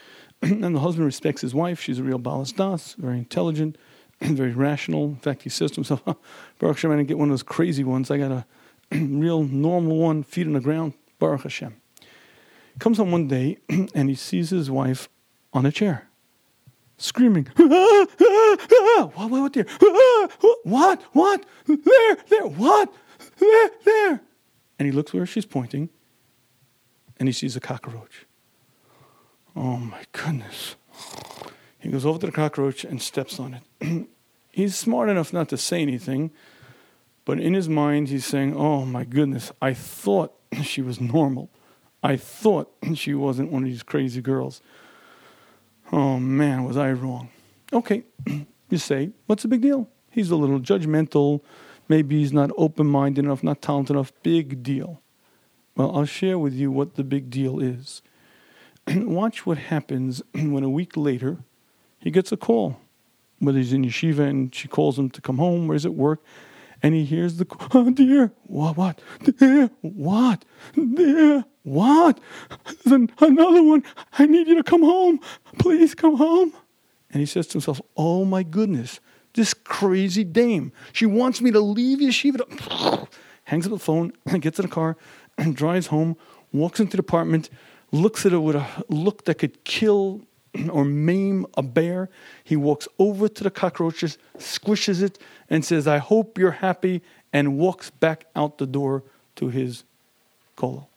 Speaker 1: And the husband respects his wife. She's a real balas das, very intelligent, very rational. In fact, he says to himself, oh, Baruch Hashem, I didn't get one of those crazy ones. I got a real normal one, feet on the ground. Baruch Hashem. Comes home one day and he sees his wife on a chair, screaming, ah, ah, ah, what, what, there? Ah, what, what, there, there, what, there, there. And he looks where she's pointing and he sees a cockroach. Oh my goodness. He goes over to the cockroach and steps on it. He's smart enough not to say anything, but in his mind he's saying, oh my goodness, I thought she was normal. I thought she wasn't one of these crazy girls. Oh man, was I wrong. Okay, you say, what's the big deal? He's a little judgmental. Maybe he's not open-minded enough, not talented enough. Big deal. Well, I'll share with you what the big deal is. Watch what happens when a week later he gets a call. Whether he's in yeshiva and she calls him to come home or he's at work, and he hears the call. Oh dear, what, what, dear, what, dear, what? There's another one. I need you to come home. Please come home. And he says to himself, oh my goodness, this crazy dame. She wants me to leave yeshiva. To... Hangs up the phone, gets in the car, and drives home, walks into the apartment, looks at her with a look that could kill or maim a bear. He walks over to the cockroaches, squishes it, and says, I hope you're happy, and walks back out the door to his kollel.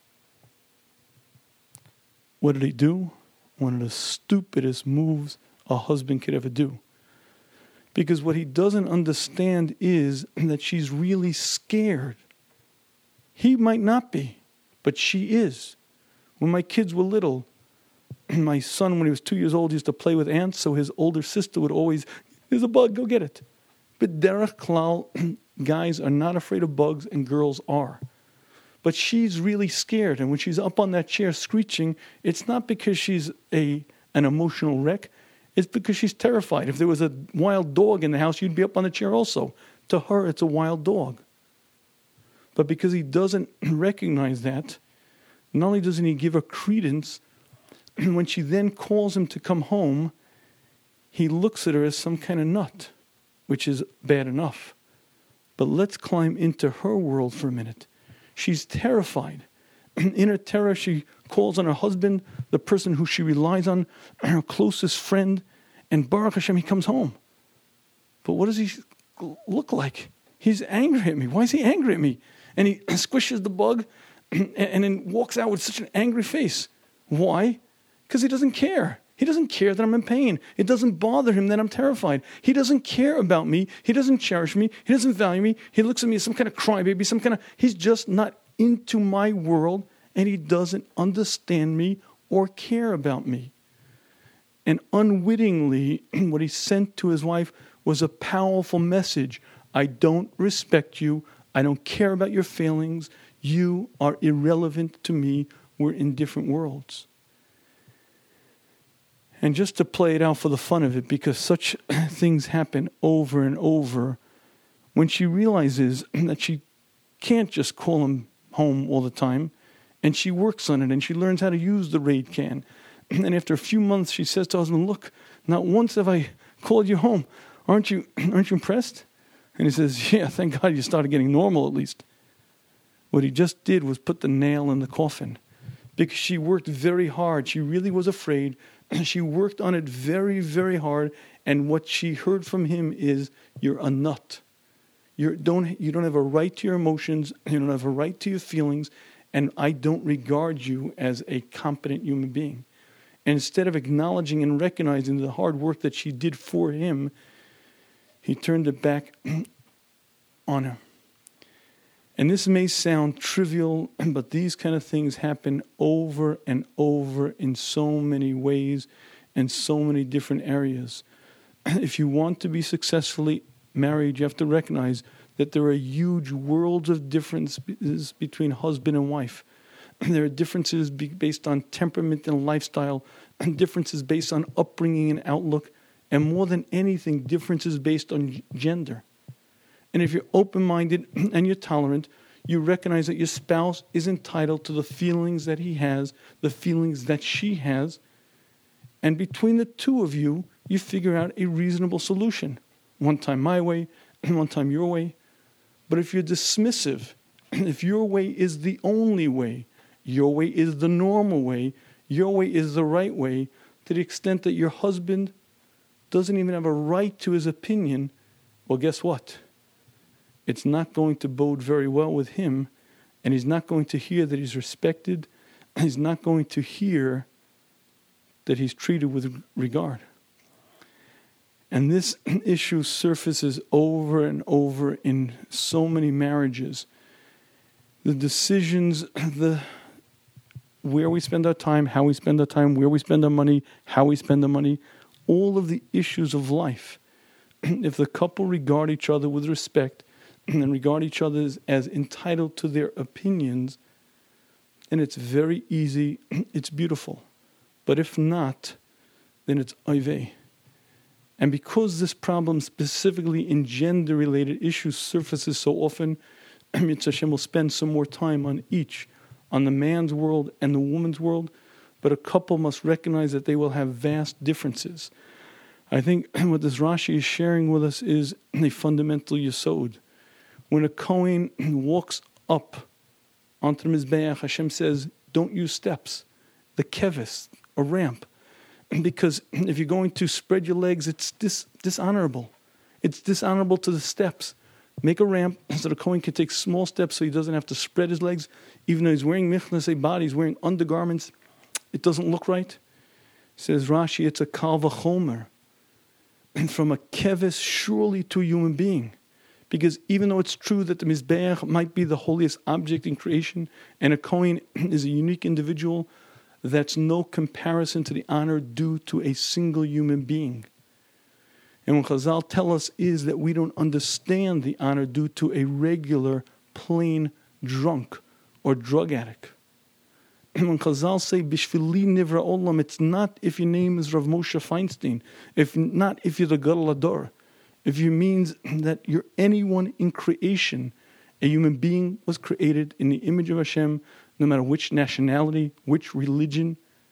Speaker 1: What did he do? One of the stupidest moves a husband could ever do. Because what he doesn't understand is that she's really scared. He might not be, but she is. When my kids were little, my son, when he was two years old, used to play with ants, so his older sister would always, there's a bug, go get it. But derech klal, guys are not afraid of bugs and girls are. But she's really scared, and when she's up on that chair screeching, it's not because she's a an emotional wreck, it's because she's terrified. If there was a wild dog in the house, you'd be up on the chair also. To her, it's a wild dog. But because he doesn't recognize that, not only doesn't he give her credence, when she then calls him to come home, he looks at her as some kind of nut, which is bad enough. But let's climb into her world for a minute. She's terrified. In her terror, she calls on her husband, the person who she relies on, her closest friend, and Baruch Hashem, he comes home. But what does he look like? He's angry at me. Why is he angry at me? And he squishes the bug and then walks out with such an angry face. Why? Because he doesn't care. He doesn't care that I'm in pain. It doesn't bother him that I'm terrified. He doesn't care about me. He doesn't cherish me. He doesn't value me. He looks at me as some kind of crybaby, some kind of, he's just not into my world, and he doesn't understand me or care about me. And unwittingly, what he sent to his wife was a powerful message. I don't respect you. I don't care about your failings. You are irrelevant to me. We're in different worlds. And just to play it out for the fun of it, because such things happen over and over, when she realizes that she can't just call him home all the time, and she works on it, and she learns how to use the raid can. And after a few months, she says to her husband, look, not once have I called you home. Aren't you, aren't you impressed? And he says, yeah, thank God you started getting normal at least. What he just did was put the nail in the coffin. Because she worked very hard. She really was afraid. She worked on it very, very hard. And what she heard from him is, you're a nut. You don't, you don't have a right to your emotions. You don't have a right to your feelings. And I don't regard you as a competent human being. And instead of acknowledging and recognizing the hard work that she did for him, he turned it back on her. And this may sound trivial, but these kind of things happen over and over in so many ways and so many different areas. If you want to be successfully married, you have to recognize that there are huge worlds of differences between husband and wife. There are differences based on temperament and lifestyle, and differences based on upbringing and outlook, and more than anything, differences based on gender. And if you're open-minded and you're tolerant, you recognize that your spouse is entitled to the feelings that he has, the feelings that she has, And between the two of you, you figure out a reasonable solution. One time my way, one time your way. But if you're dismissive, if your way is the only way, your way is the normal way, your way is the right way, to the extent that your husband doesn't even have a right to his opinion, well, guess what? It's not going to bode very well with him, and he's not going to hear that he's respected, he's not going to hear that he's treated with regard. And this issue surfaces over and over in so many marriages. The decisions, the where we spend our time, how we spend our time, where we spend our money, how we spend our money, all of the issues of life. If the couple regard each other with respect and regard each other as, as entitled to their opinions, then it's very easy, it's beautiful. But if not, then it's oiveh. And because this problem specifically in gender-related issues surfaces so often, Mitzvah Hashem will spend some more time on each, on the man's world and the woman's world, but a couple must recognize that they will have vast differences. I think what this Rashi is sharing with us is a fundamental yesod. When a Kohen walks up onto the Mizbeach, Hashem says, don't use steps, the keves, a ramp. Because if you're going to spread your legs, it's dis- dishonorable. It's dishonorable to the steps. Make a ramp so the Kohen can take small steps so he doesn't have to spread his legs. Even though he's wearing michnasei body, he's wearing undergarments, it doesn't look right. Says Rashi, it's a kal v'chomer. And from a keves, surely to a human being. Because even though it's true that the Mizbeach might be the holiest object in creation, and a Kohen is a unique individual, that's no comparison to the honor due to a single human being. And what Chazal tell us is that we don't understand the honor due to a regular, plain drunk or drug addict. And when Chazal say, Bishvili Nivra Olam, it's not if your name is Rav Moshe Feinstein, if not if you're the Gadol Hador. If it means that you're anyone in creation, a human being was created in the image of Hashem, no matter which nationality, which religion.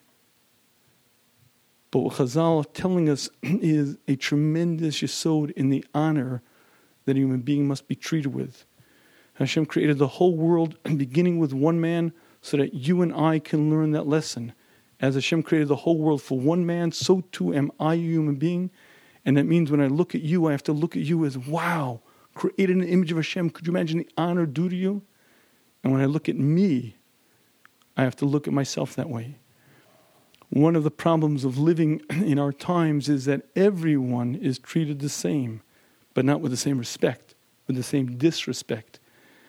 Speaker 1: But what Chazal are telling us is a tremendous yesod in the honor that a human being must be treated with. Hashem created the whole world, beginning with one man, so that you and I can learn that lesson. As Hashem created the whole world for one man, so too am I a human being. And that means when I look at you, I have to look at you as, wow, created in the image of Hashem. Could you imagine the honor due to you? And when I look at me, I have to look at myself that way. One of the problems of living in our times is that everyone is treated the same, but not with the same respect, with the same disrespect.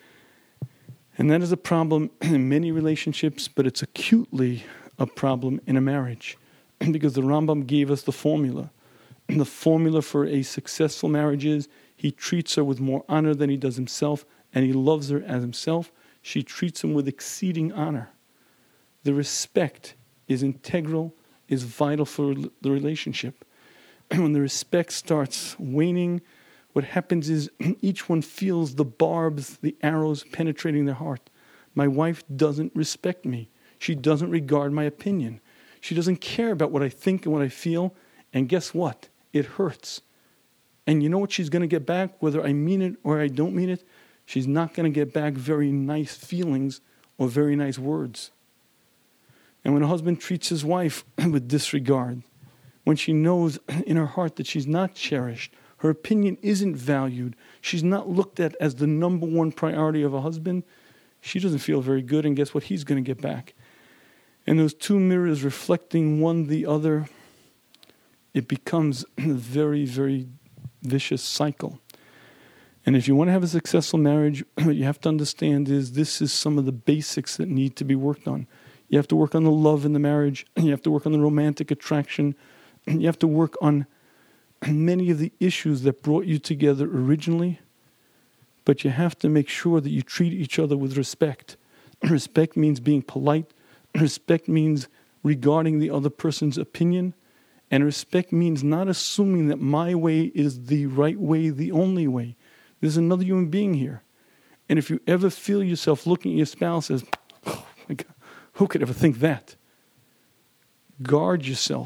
Speaker 1: And that is a problem in many relationships, but it's acutely a problem in a marriage. Because the Rambam gave us the formula. The formula for a successful marriage is he treats her with more honor than he does himself, and he loves her as himself. She treats him with exceeding honor. The respect is integral, is vital for the relationship. When the respect starts waning, what happens is each one feels the barbs, the arrows penetrating their heart. My wife doesn't respect me. She doesn't regard my opinion. She doesn't care about what I think and what I feel. And guess what? It hurts. And you know what she's going to get back, whether I mean it or I don't mean it? She's not going to get back very nice feelings or very nice words. And when a husband treats his wife with disregard, when she knows in her heart that she's not cherished, her opinion isn't valued, she's not looked at as the number one priority of a husband, she doesn't feel very good, and guess what? He's going to get back. And those two mirrors reflecting one the other, it becomes a very, very vicious cycle. And if you want to have a successful marriage, what you have to understand is this is some of the basics that need to be worked on. You have to work on the love in the marriage. You have to work on the romantic attraction. You have to work on many of the issues that brought you together originally. But you have to make sure that you treat each other with respect. Respect means being polite. Respect means regarding the other person's opinion. And respect means not assuming that my way is the right way, the only way. There's another human being here. And if you ever feel yourself looking at your spouse as, oh my God, who could ever think that? Guard yourself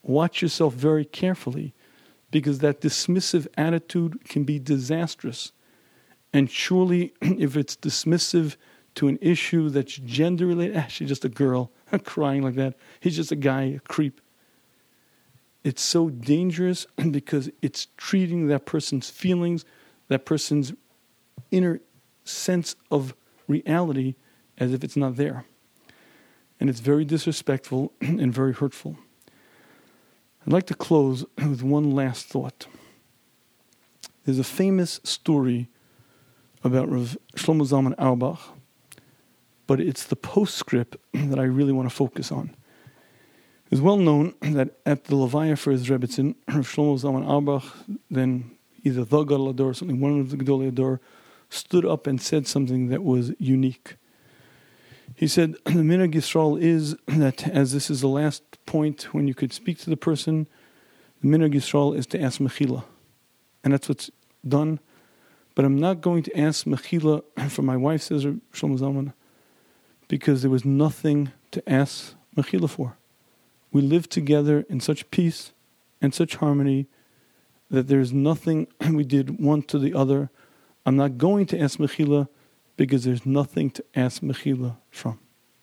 Speaker 1: watch yourself very carefully, because that dismissive attitude can be disastrous. And surely, if it's dismissive to an issue that's gender-related, ah, she's just a girl, crying like that, he's just a guy, a creep. It's so dangerous because it's treating that person's feelings, that person's inner sense of reality as if it's not there. And it's very disrespectful and very hurtful. I'd like to close with one last thought. There's a famous story about Rav Shlomo Zalman Auerbach, but it's the postscript that I really want to focus on. It's well known that at the Levaya for his Rebbetzin, Rav Shlomo Zalman Auerbach, then either the Gadol Hador or something, one of the Gedolei Hador, stood up and said something that was unique. He said, the Minhag Yisrael is that, as this is the last point when you could speak to the person, the Minhag Yisrael is to ask Mechila. And that's what's done. But I'm not going to ask Mechila for my wife, says Shlomo Zalman, because there was nothing to ask Mechila for. We live together in such peace and such harmony that there's nothing we did one to the other. I'm not going to ask Mechila because there's nothing to ask Mechila from.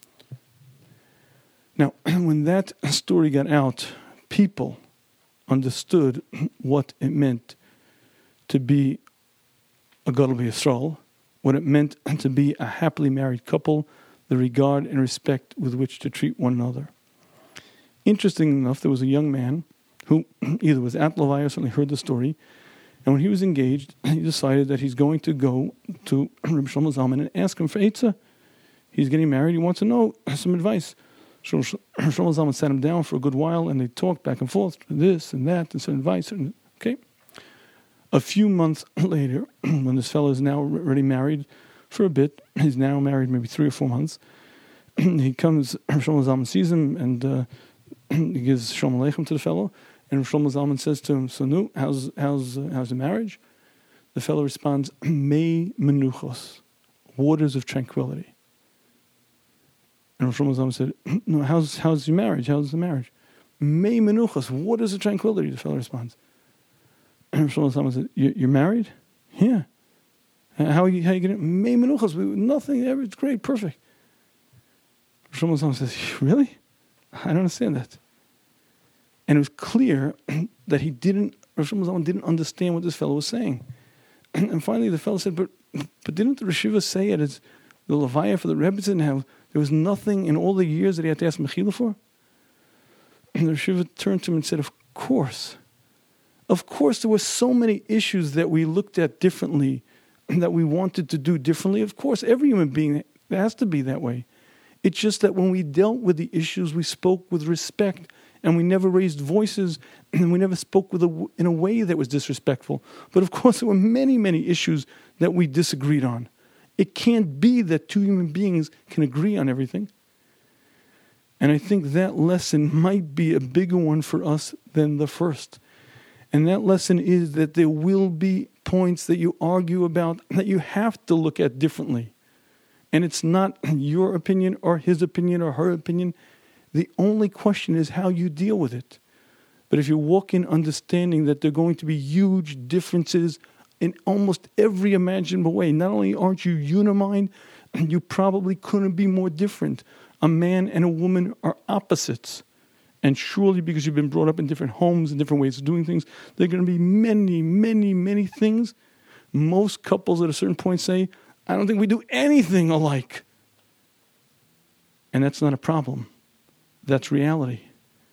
Speaker 1: Now, when that story got out, people understood what it meant to be a Gadol B'Yisrael, what it meant to be a happily married couple, the regard and respect with which to treat one another. Interesting enough, there was a young man who either was at Levaya or certainly heard the story, and when he was engaged, he decided that he's going to go to Reb Shlomo Zalman and ask him for Eitzah. He's getting married, he wants to know some advice. Shlomo Zalman sat him down for a good while, and they talked back and forth, this and that, and some advice. And, okay. A few months later, when this fellow is now already married for a bit, he's now married maybe three or four months, he comes, Shlomo Zalman sees him, and uh, he gives Shalom Aleichem to the fellow, and Shlomo Zalman says to him, so nu, how's, how's, uh, how's the marriage? The fellow responds, Mei menuchos, waters of tranquility. And Shlomo Zalman said, no, how's, how's your marriage? How's the marriage? Mei menuchos, waters of tranquility, the fellow responds. And Shlomo Zalman said, you're married? Yeah. How are you, how are you getting? Mei menuchos, nothing, it's great, perfect. Shlomo Zalman says, really? I don't understand that. And it was clear that he didn't, Rav Shlomo Zalman didn't understand what this fellow was saying. And, and finally the fellow said, but but didn't the Reshiva say it as the Levaya for the Rebbetzin have, there was nothing in all the years that he had to ask Mechila for? And the Reshiva turned to him and said, of course. Of course there were so many issues that we looked at differently, that we wanted to do differently. Of course, every human being has to be that way. It's just that when we dealt with the issues, we spoke with respect, and we never raised voices, and we never spoke with a, in a way that was disrespectful. But of course, there were many, many issues that we disagreed on. It can't be that two human beings can agree on everything. And I think that lesson might be a bigger one for us than the first. And that lesson is that there will be points that you argue about that you have to look at differently. And it's not your opinion or his opinion or her opinion. The only question is how you deal with it. But if you walk in understanding that there are going to be huge differences in almost every imaginable way, not only aren't you unimind, you probably couldn't be more different. A man and a woman are opposites. And surely because you've been brought up in different homes and different ways of doing things, there are going to be many, many, many things. Most couples at a certain point say, I don't think we do anything alike. And that's not a problem. That's reality.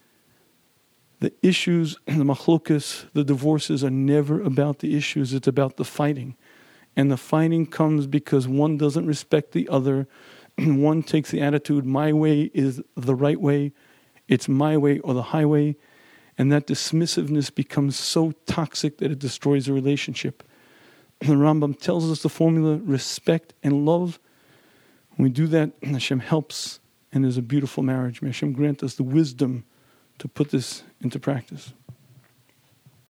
Speaker 1: The issues, the machlokas, the divorces are never about the issues. It's about the fighting. And the fighting comes because one doesn't respect the other. One takes the attitude, my way is the right way. It's my way or the highway. And that dismissiveness becomes so toxic that it destroys a relationship. The Rambam tells us the formula, respect and love. When we do that, Hashem helps, and there's a beautiful marriage. May Hashem grant us the wisdom to put this into practice.